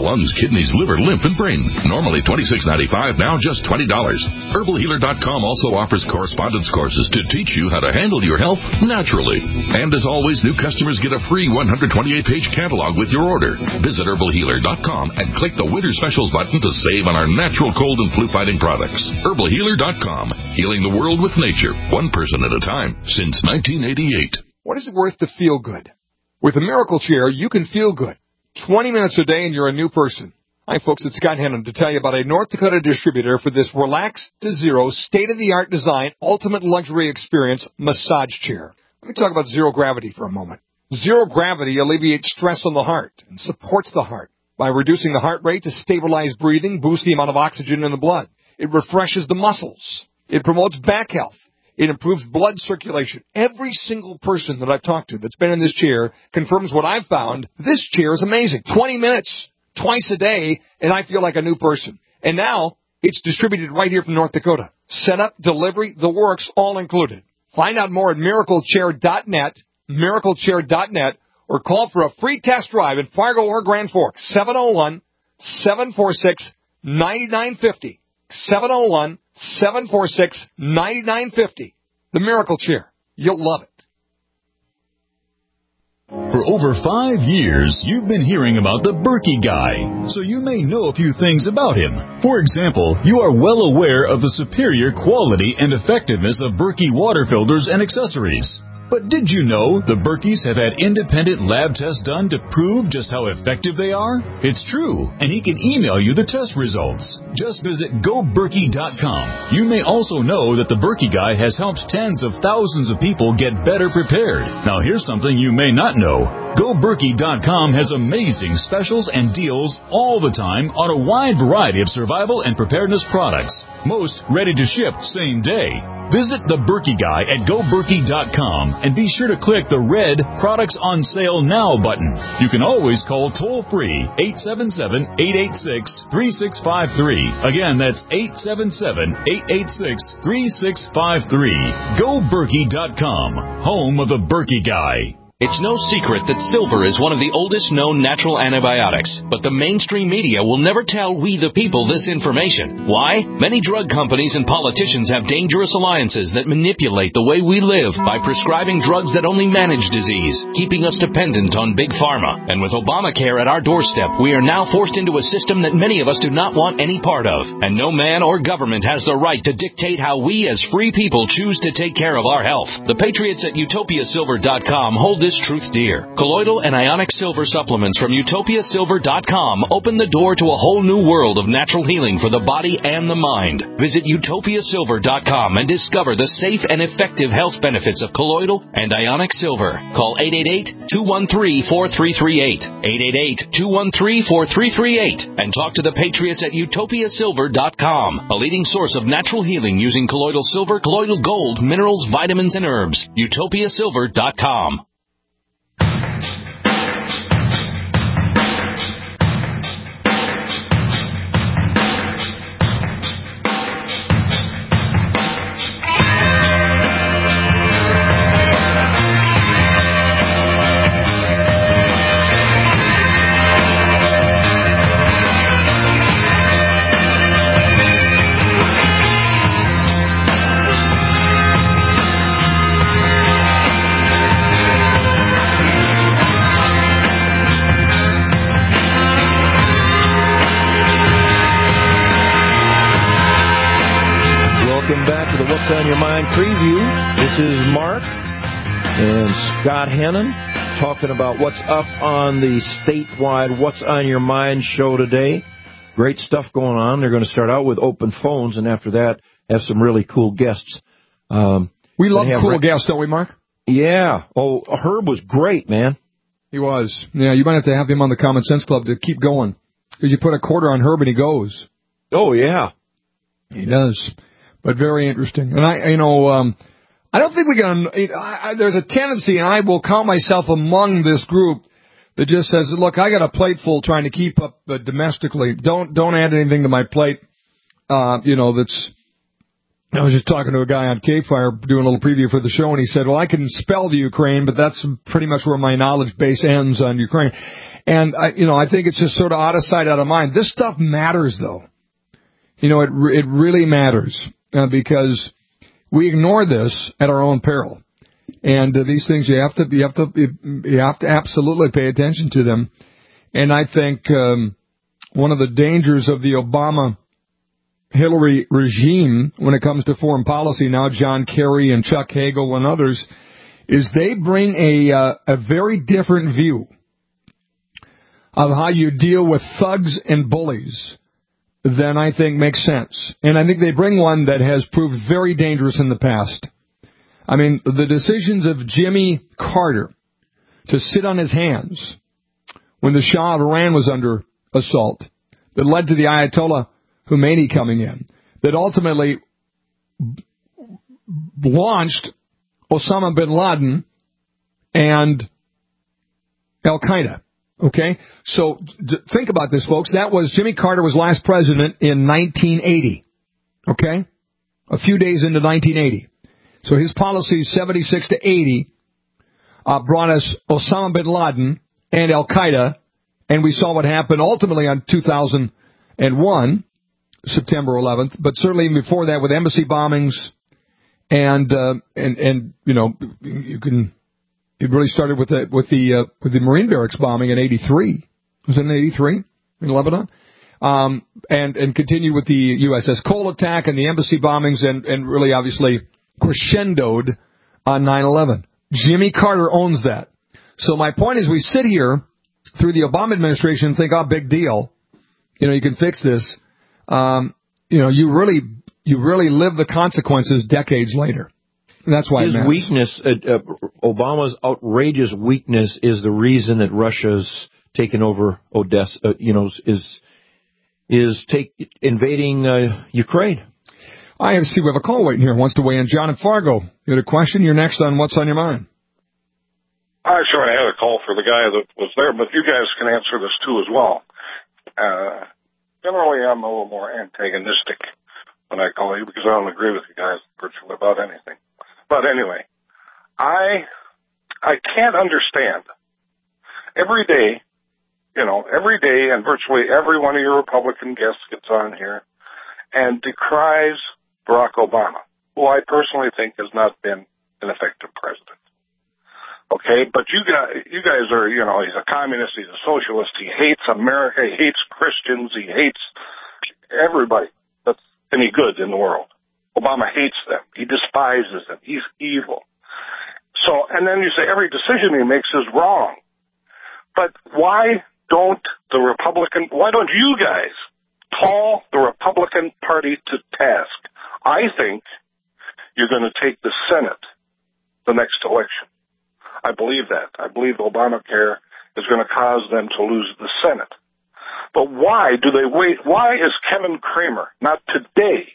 kidneys, liver, lymph, and brain. Normally twenty-six ninety-five, now just twenty dollars. Herbal Healer dot com also offers correspondence courses to teach you how to handle your health naturally. And as always, new customers get a free one hundred twenty-eight page catalog with your order. Visit Herbal Healer dot com and click the Winter Specials button to save on our natural cold and flu fighting products. Herbal Healer dot com, healing the world with nature, one person at a time, since nineteen eighty-eight. What is it worth to feel good? With a Miracle Chair, you can feel good. twenty minutes a day and you're a new person. Hi, folks, it's Scott Hennon to tell you about a North Dakota distributor for this relaxed to zero, state-of-the-art design, ultimate luxury experience massage chair. Let me talk about zero gravity for a moment. Zero gravity alleviates stress on the heart and supports the heart by reducing the heart rate to stabilize breathing, boost the amount of oxygen in the blood. It refreshes the muscles. It promotes back health. It improves blood circulation. Every single person that I've talked to that's been in this chair confirms what I've found. This chair is amazing. twenty minutes, twice a day, and I feel like a new person. And now it's distributed right here from North Dakota. Setup, delivery, the works, all included. Find out more at miracle chair dot net, miracle chair dot net, or call for a free test drive in Fargo or Grand Forks, seven oh one, seven four six, nine nine five oh. seven oh one, seven four six, nine nine five oh. The Miracle Chair. You'll love it. For over five years, you've been hearing about the Berkey Guy, so you may know a few things about him. For example, you are well aware of the superior quality and effectiveness of Berkey water filters and accessories. But did you know the Berkeys have had independent lab tests done to prove just how effective they are? It's true, and he can email you the test results. Just visit go berkey dot com. You may also know that the Berkey Guy has helped tens of thousands of people get better prepared. Now here's something you may not know. go berkey dot com has amazing specials and deals all the time on a wide variety of survival and preparedness products. Most ready to ship same day. Visit the Berkey Guy at go berkey dot com and be sure to click the red Products on Sale Now button. You can always call toll-free eight seven seven, eight eight six, three six five three. Again, that's eight seven seven, eight eight six, three six five three. go berkey dot com, home of the Berkey Guy. It's no secret that silver is one of the oldest known natural antibiotics, but the mainstream media will never tell we the people this information. Why? Many drug companies and politicians have dangerous alliances that manipulate the way we live by prescribing drugs that only manage disease, keeping us dependent on big pharma. And with Obamacare at our doorstep, we are now forced into a system that many of us do not want any part of. And no man or government has the right to dictate how we as free people choose to take care of our health. The patriots at utopia silver dot com hold this truth dear. Colloidal and ionic silver supplements from utopia silver dot com open the door to a whole new world of natural healing for the body and the mind. Visit utopia silver dot com and discover the safe and effective health benefits of colloidal and ionic silver. Call eight eight eight, two one three, four three three eight, eight eight eight, two one three, four three three eight, and talk to the patriots at utopia silver dot com, a leading source of natural healing using colloidal silver, colloidal gold, minerals, vitamins, and herbs. utopia silver dot com. What's on Your Mind preview. This is Mark and Scott Hennon talking about what's up on the statewide What's on Your Mind show today. Great stuff going on. They're going to start out with open phones, and after that, have some really cool guests. Um, we love cool re- guests, don't we, Mark? Yeah. Oh, Herb was great, man. He was. Yeah, you might have to have him on the Common Sense Club to keep going. You put a quarter on Herb and he goes. Oh, yeah. He does. But very interesting. And I, you know, um, I don't think we can, I, I, there's a tendency, and I will count myself among this group that just says, look, I got a plate full trying to keep up uh, domestically. Don't, don't add anything to my plate, uh, you know, that's, I was just talking to a guy on K-Fire doing a little preview for the show, and he said, well, I can spell the Ukraine, but that's pretty much where my knowledge base ends on Ukraine. And, I, you know, I think it's just sort of out of sight, out of mind. This stuff matters, though. You know, it re- it really matters uh, because we ignore this at our own peril. And uh, these things, you have to, you have to, you have to absolutely pay attention to them. And I think um, one of the dangers of the Obama-Hillary regime when it comes to foreign policy, now John Kerry and Chuck Hagel and others, is they bring a uh, a very different view of how you deal with thugs and bullies than I think makes sense. And I think they bring one that has proved very dangerous in the past. I mean, the decisions of Jimmy Carter to sit on his hands when the Shah of Iran was under assault, that led to the Ayatollah Khomeini coming in, that ultimately launched Osama bin Laden and Al-Qaeda. Okay? So d- think about this, folks. That was, Jimmy Carter was last president in nineteen eighty. Okay? A few days into nineteen eighty. So his policies, seventy-six to eighty, uh, brought us Osama bin Laden and Al-Qaeda, and we saw what happened ultimately on two thousand one, September eleventh, but certainly before that with embassy bombings, and, uh, and, and, you know, you can, it really started with the, with the, uh, with the Marine barracks bombing in eighty-three. Was it in eighty-three in Lebanon? Um, and, and continued with the U S S Cole attack and the embassy bombings and, and really obviously crescendoed on nine eleven. Jimmy Carter owns that. So my point is we sit here through the Obama administration and think, oh, big deal. You know, you can fix this. Um, you know, you really, you really live the consequences decades later. And that's why his it matters. weakness, uh, uh, Obama's outrageous weakness is the reason that Russia's taken over Odessa, uh, you know, is, is take, invading uh, Ukraine. I see we have a call waiting here. Wants to weigh in. John in Fargo, you had a question? You're next on What's on Your Mind. I'm sure I had a call for the guy that was there, but you guys can answer this too as well. Uh, generally, I'm a little more antagonistic when I call you because I don't agree with you guys virtually about anything. But anyway, I I can't understand. Every day, you know, every day and virtually every one of your Republican guests gets on here and decries Barack Obama, who I personally think has not been an effective president. Okay, but you guys, you guys are, you know, he's a communist, he's a socialist, he hates America, he hates Christians, he hates everybody that's any good in the world. Obama hates them. He despises them. He's evil. So, and then you say every decision he makes is wrong. But why don't the Republican, why don't you guys call the Republican Party to task? I think you're going to take the Senate the next election. I believe that. I believe Obamacare is going to cause them to lose the Senate. But why do they wait? Why is Kevin Cramer not today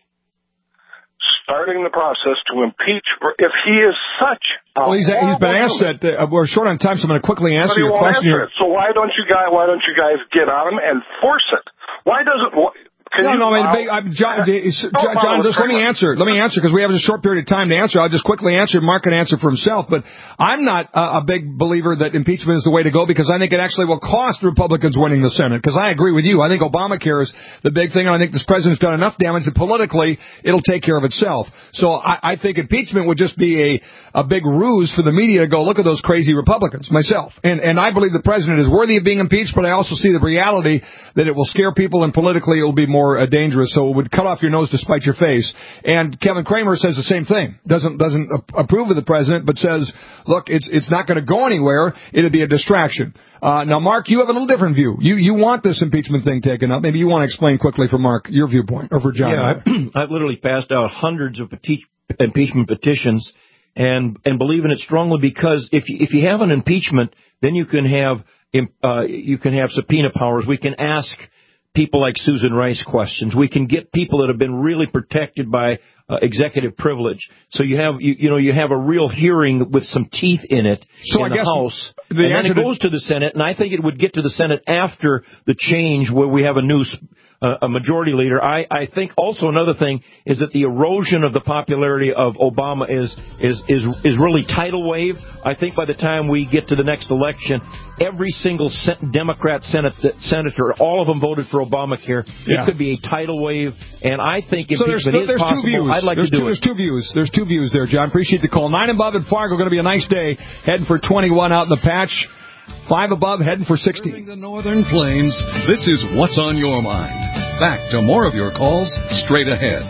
starting the process to impeach if he is such a well, he's, he's been asked that. Uh, we're short on time, so I'm going to quickly answer your question. Answer it. So why don't you guys? Why don't you guys get on him and force it? Why doesn't? Can no, you, no, I mean, uh, John, John, John, just let me answer. Let me answer because we have a short period of time to answer. I'll just quickly answer. Mark can answer for himself. But I'm not a, a big believer that impeachment is the way to go because I think it actually will cost Republicans winning the Senate. Because I agree with you. I think Obamacare is the big thing, and I think this president's done enough damage that politically it'll take care of itself. So I, I think impeachment would just be a, a big ruse for the media to go look at those crazy Republicans. Myself, and and I believe the president is worthy of being impeached, but I also see the reality that it will scare people, and politically it will be more uh, dangerous. So it would cut off your nose to spite your face. And Kevin Cramer says the same thing. Doesn't doesn't approve of the president, but says, look, it's it's not going to go anywhere. It'll be a distraction. Uh, now, Mark, you have a little different view. You you want this impeachment thing taken up. Maybe you want to explain quickly for Mark your viewpoint, or for John. Yeah, I've, I've literally passed out hundreds of peti- impeachment petitions and and believe in it strongly because if you, if you have an impeachment, then you can have uh, you can have subpoena powers. We can ask people like Susan Rice questions. We can get people that have been really protected by uh, executive privilege. So you have, you, you know, you have a real hearing with some teeth in it so in I the guess House. The and then it goes to the Senate, and I think it would get to the Senate after the change where we have a new a majority leader. I, I think also another thing is that the erosion of the popularity of Obama is is is is really tidal wave. I think by the time we get to the next election, every single Democrat Senate, senator, all of them voted for Obamacare. Yeah. It could be a tidal wave, and I think if so there's, it is there's possible, two views. I'd like there's to do two, it. There's two views. There's two views there, John. Appreciate the call. Nine above at Fargo, going to be a nice day. Heading for twenty-one out in the patch. Five above, heading for sixteen. The Northern Plains, this is What's on Your Mind. Back to more of your calls straight ahead.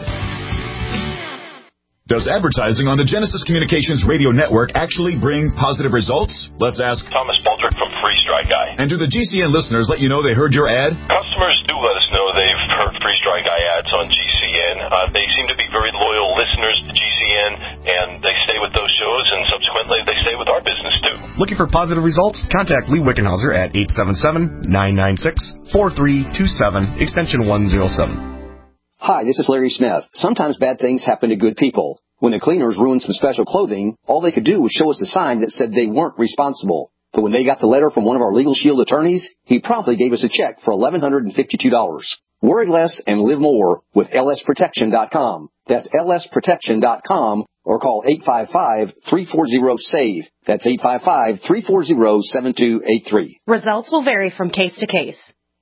Does advertising on the Genesis Communications radio network actually bring positive results? Let's ask Thomas Baldrick from Freeze Dry Guy. And do the G C N listeners let you know they heard your ad? Customers do let us know they've heard Freeze Dry Guy ads on G C N. Uh, they seem to be very loyal listeners to G C N, and they stay with those shows, and subsequently they stay with our business too. Looking for positive results? Contact Lee Wickenhauser at eight seven seven, nine nine six, four three two seven, extension one oh seven. Hi, this is Larry Smith. Sometimes bad things happen to good people. When the cleaners ruined some special clothing, all they could do was show us a sign that said they weren't responsible. But when they got the letter from one of our Legal Shield attorneys, he promptly gave us a check for eleven fifty-two dollars. Worry less and live more with L S protection dot com. That's L S protection dot com or call eight five five, three four zero, S A V E. That's eight five five, three four zero, seven two eight three. Results will vary from case to case.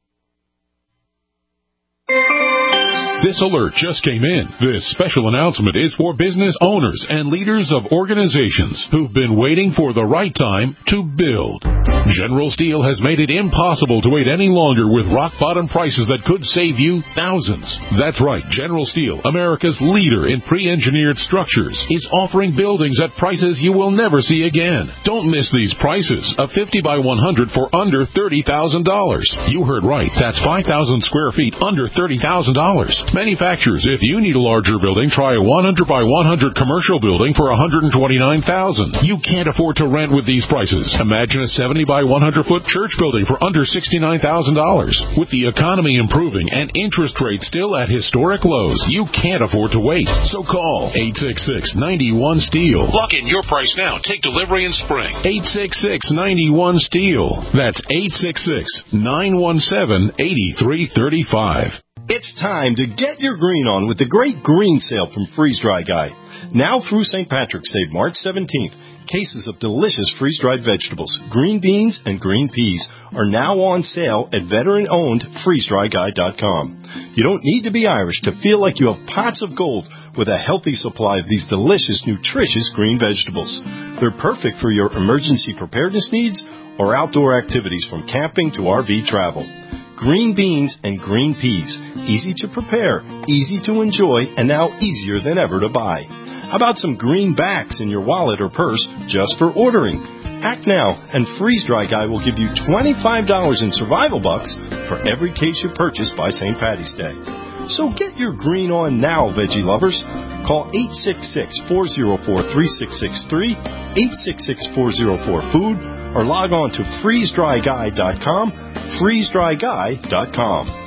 This alert just came in. This special announcement is for business owners and leaders of organizations who've been waiting for the right time to build. General Steel has made it impossible to wait any longer with rock-bottom prices that could save you thousands. That's right. General Steel, America's leader in pre-engineered structures, is offering buildings at prices you will never see again. Don't miss these prices. A fifty by one hundred for under thirty thousand dollars. You heard right. That's five thousand square feet under thirty thousand dollars. Manufacturers, if you need a larger building, try a one hundred by one hundred commercial building for one hundred twenty-nine thousand dollars. You can't afford to rent with these prices. Imagine a seventy by one hundred foot church building for under sixty-nine thousand dollars. With the economy improving and interest rates still at historic lows, you can't afford to wait. So call eight six six, nine one, STEEL. Lock in your price now. Take delivery in spring. eight six six, nine one, STEEL. That's eight six six, nine one seven, eight three three five. It's time to get your green on with the great green sale from Freeze Dry Guy. Now through Saint Patrick's Day, March seventeenth, cases of delicious freeze-dried vegetables, green beans, and green peas are now on sale at veteran-owned freeze dry guy dot com. You don't need to be Irish to feel like you have pots of gold with a healthy supply of these delicious, nutritious green vegetables. They're perfect for your emergency preparedness needs or outdoor activities from camping to R V travel. Green beans and green peas. Easy to prepare, easy to enjoy, and now easier than ever to buy. How about some greenbacks in your wallet or purse just for ordering? Act now, and Freeze Dry Guy will give you twenty-five dollars in survival bucks for every case you purchase by Saint Patty's Day. So get your green on now, veggie lovers. Call eight six six, four zero four, three six six three, eight six six, four zero four, food, or log on to freeze dry guy dot com, freeze dry guy dot com.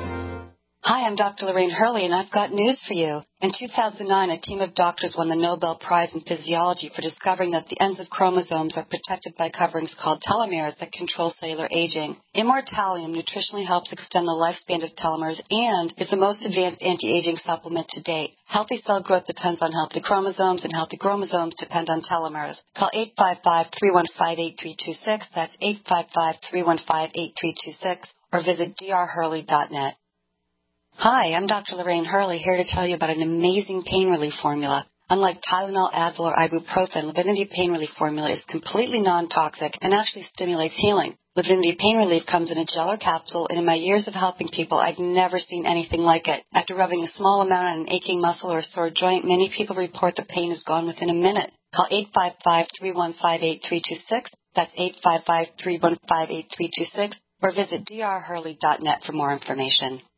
Hi, I'm Doctor Lorraine Hurley, and I've got news for you. In two thousand nine, a team of doctors won the Nobel Prize in Physiology for discovering that the ends of chromosomes are protected by coverings called telomeres that control cellular aging. Immortalium nutritionally helps extend the lifespan of telomeres and is the most advanced anti-aging supplement to date. Healthy cell growth depends on healthy chromosomes, and healthy chromosomes depend on telomeres. Call eight five five, three one five, eight three two six. That's eight five five, three one five, eight three two six, or visit d r hurley dot net. Hi, I'm Doctor Lorraine Hurley, here to tell you about an amazing pain relief formula. Unlike Tylenol, Advil, or ibuprofen, Livinity Pain Relief Formula is completely non-toxic and actually stimulates healing. Livinity Pain Relief comes in a gel or capsule, and in my years of helping people, I've never seen anything like it. After rubbing a small amount on an aching muscle or a sore joint, many people report the pain is gone within a minute. Call eight five five, three one five, eight three two six. That's eight five five, three one five, eight three two six. Or visit d r hurley dot net for more information.